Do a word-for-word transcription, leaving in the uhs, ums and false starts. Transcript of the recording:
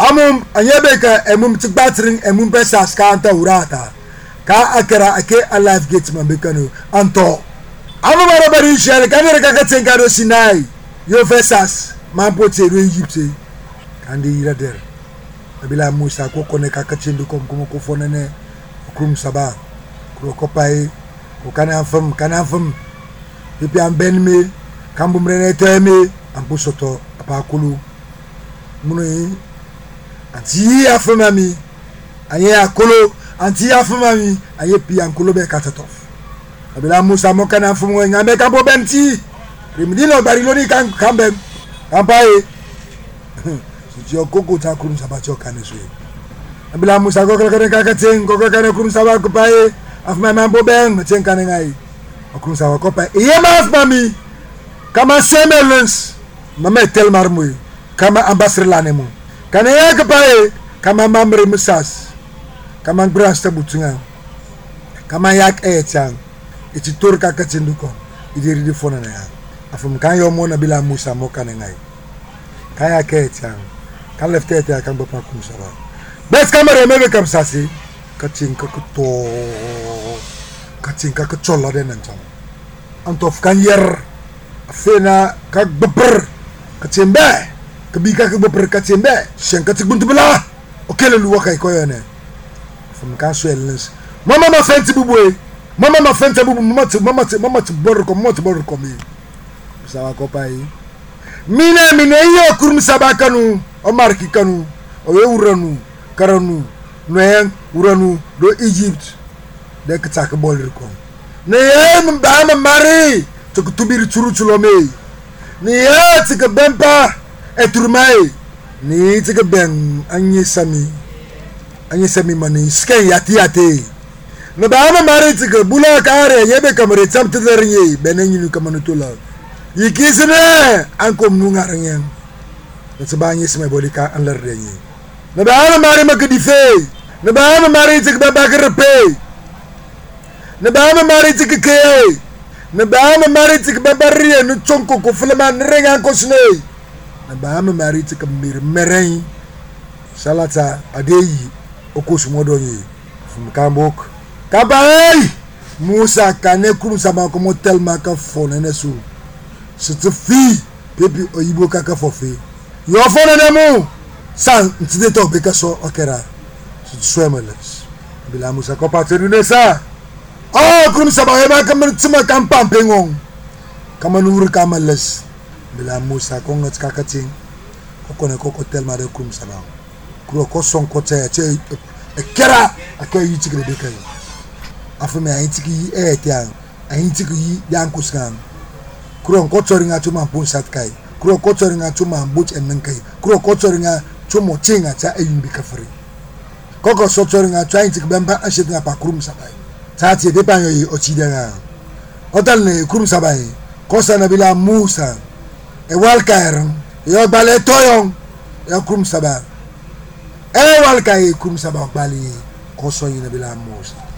amum anyebeka emum tikbatring emum pesas ka anta urata ka akara ake alive gate mambekano anto amu barabari shele kanere ka katenka do Sinai yo pesas mampote ru Egypte kandi ira der abila Musa ko kone ka kachendu kom ko ko fonene krum saba ko ko pai ko kana fam kana fam pipi ambenme kambu mrene teme ampusoto apakulu munoi anti afamami aye akolo anti afamami aye pi ankolo be katatof abila Musa mo kana fumo ngame kambo benti rimdino bariloni kan kambe ampae sio koko ta krum sabacho kanesu abila Musa ko kala kala katen ko kala krum sabak pae afma mambo ben meten kanengai krum sabak ko pae iye mafmami kama semelens mama tel marmoy kama ambassadeur lanemu kana ya kapae kama mamre musas kama grasta butunga kama yak etang iti turka kacinduko idiri di fona na afum kan yo mo na bila Musa mo kanengai kaya ketang kan leftete kan bapa kumsara bes kamera mebe kam sasi kacing ka to kacing ka cholla den nan antof kan yer afena ka beber kacimbe kebika ke beber kacimbe shen katik buntu bela okele luwa kai koyone fum kan swellens mama ma fenti bubwe mama ma fenti bubu mama tu mama tu mama tu bor ko mama tu bor ko mi sawa ko pai mina mina yo kurum sabakanu o marki kanu o uranu karanu noen uranu do Egypt de katak bol ko ne yem ba ma mari to tubiri churu chulome ni ya tika bempa eturmai ni tika ben anye sami anye sami mani sken yati yati no ba ma mari tika bula kare yebe kamare chamte dernye benenyi nu kamanu tola yikisne ankom nu ngarenyen se ba anye sami bolika anler denye no ba ma mari makdife no ba ma mari tika babagrepe no ba ma mari tika ke na baama maritik babarie no chonko ko fulman renga ko snei na baama maritik mir meren salata adeyi okosumodonyi fum kambok kabai Musa kane kum sama ko motel maka fone nesu sitfi pepi oyibo kaka fofe yo fone nemu san ntide to beka so okera swemels bila Musa ko patrune sa oh kum sabah ma kamar tsima kampam pengong kamanur kamales bila Musa ko ngat kakating ko kone ko hotel ma de kum sabah kro ko son ko te che ekera akai yitigre de kai afme ayitigi e tian ayitigi yanko skan kro ko toringa tuma pun sat kai kro ko toringa tuma buch en kai kro ko toringa tumo tinga ta ayumbi kafri koko so toringa trying bemba ashetinga pa kum sabah tati de panyo yi ochidanga otal ne kurum sabai kosa na bila Musa e walkaer yo bale toyon ya kurum saba e walkai kurum saba bali koso yi na bila Musa